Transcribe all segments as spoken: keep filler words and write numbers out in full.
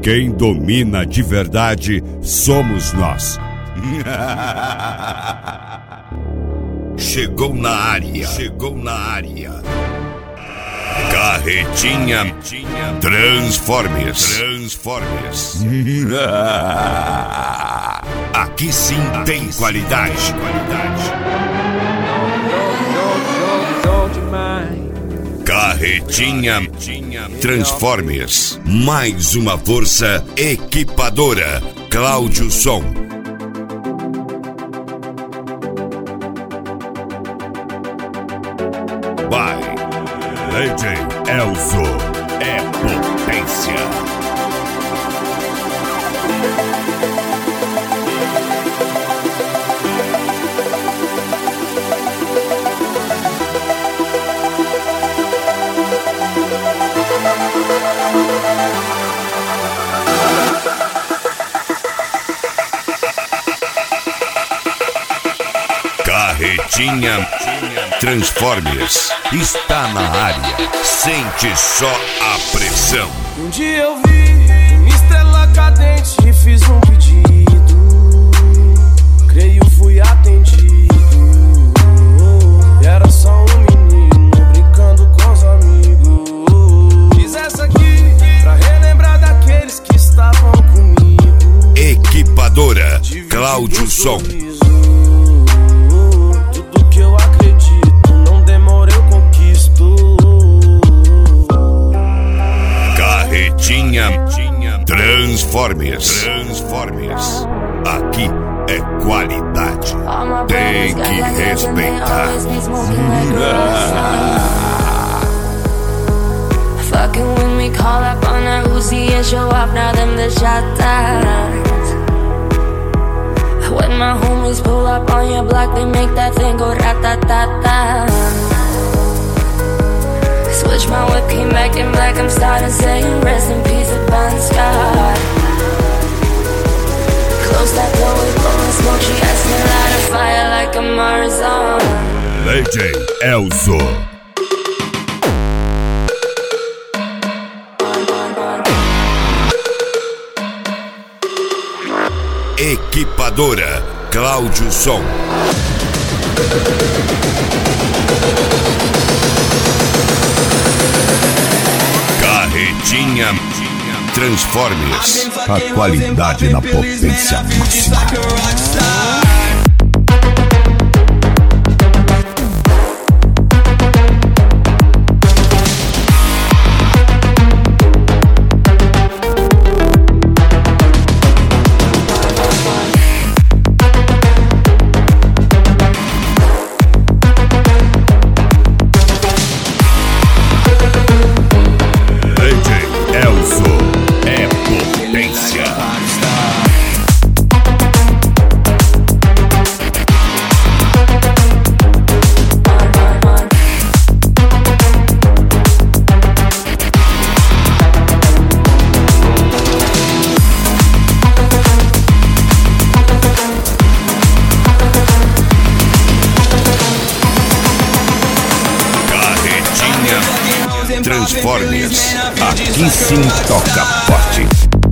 Quem domina de verdade somos nós. Chegou na área, chegou na área. Carretinha Transformers. Transformers. Aqui sim tem qualidade. Qualidade. Carretinha Transformers. Mais uma força equipadora. Cláudio Som. Vai, D J Elzo. É potência. Carretinha Transformers está na área. Sente só a pressão. Um dia eu vi uma estrela cadente e fiz um pedido. Creio fui atendido. Era só um menino brincando com os amigos. Fiz essa aqui pra relembrar daqueles que estavam comigo. Equipadora Cláudio Som. Transformers. Transformers. Aqui é qualidade. Tem que respeitar. Fucking with me, call up on that Uzi and show off. Now them the shot dies. When my homies pull up on your block, they make that thing go rat-ta-ta-ta. Switch my whip, came back in black. I'm starting saying rest in peace of Bon Scott. Close that door, we blowing smoke. She asked me light a fire like a Marzon. D J Elzo. Equipadora Cláudio Som. Carretinha Transformers. A qualidade na potência máxima. Transformers. Aqui sim toca forte.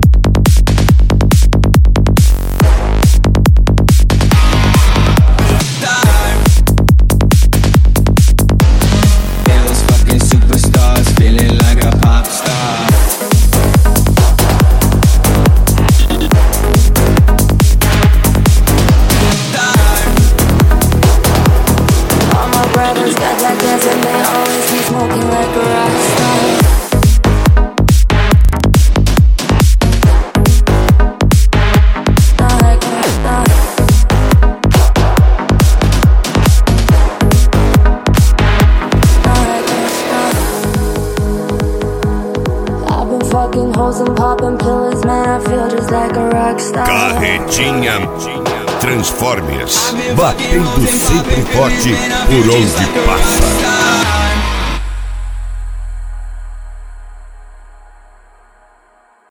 Carretinha Transformers. Batendo sempre forte por onde passa.